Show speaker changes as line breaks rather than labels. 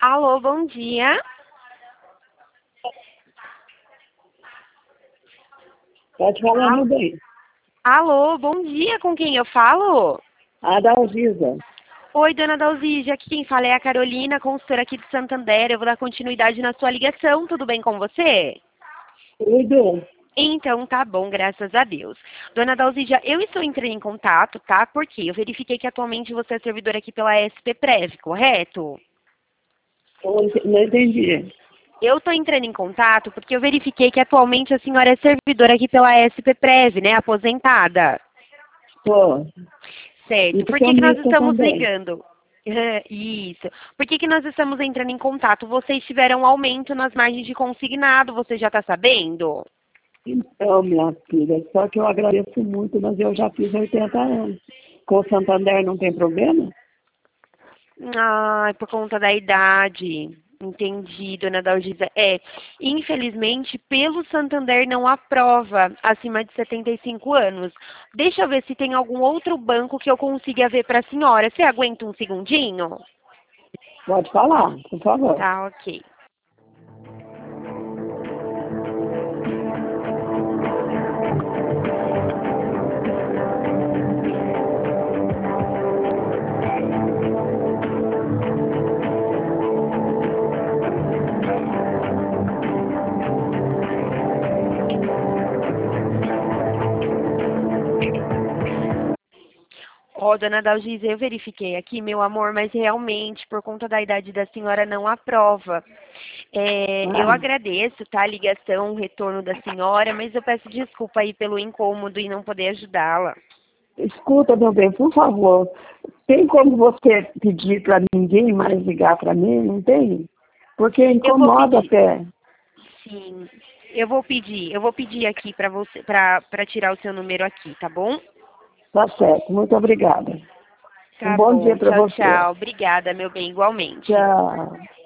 Alô, bom dia.
Pode falar,
Al-
meu bem.
Alô, bom dia, com quem eu falo?
A Dalgisa.
Oi, dona Dalzígia, aqui quem fala é a Carolina, consultora aqui de Santander. Eu vou dar continuidade na sua ligação, tudo bem com você?
Tudo?
Então, tá bom, graças a Deus. Dona Dalzígia, eu estou entrando em contato, tá? Porque eu verifiquei que atualmente você é servidora aqui pela SP Prev, correto?
Não entendi.
Eu estou entrando em contato porque eu verifiquei que atualmente a senhora é servidora aqui pela SP Prev, né? Aposentada.
Tô. E
Certo. Por que que nós
pensionista
estamos
também.
ligando? Isso. Por que que nós estamos entrando em contato? Vocês tiveram um aumento nas margens de consignado, você já está sabendo?
Então, minha filha, só que eu agradeço muito, mas eu já fiz 80 anos. Com o Santander não tem problema?
Ah, por conta da idade. Entendi, dona Dalgisa. Infelizmente, pelo Santander não aprova acima de 75 anos. Deixa eu ver se tem algum outro banco que eu consiga ver para a senhora. Você aguenta um segundinho?
Pode falar, por favor.
Tá, ok. Ó, dona Dalgisa, eu verifiquei aqui, meu amor, mas realmente, por conta da idade da senhora, não aprova. Eu
Ah,
agradeço, tá, a ligação, o retorno da senhora, mas eu peço desculpa aí pelo incômodo e não poder ajudá-la.
escuta, meu bem, por favor. Tem como você pedir para ninguém mais ligar para mim? Não tem? Porque
Eu vou
incomoda
pedir,
até.
sim, eu vou pedir aqui para você, para tirar o seu número aqui, tá bom?
Tá certo, muito obrigada. Um
Tá
bom dia
bom,
para
tchau,
você.
tchau. Obrigada, meu bem, igualmente.
Tchau.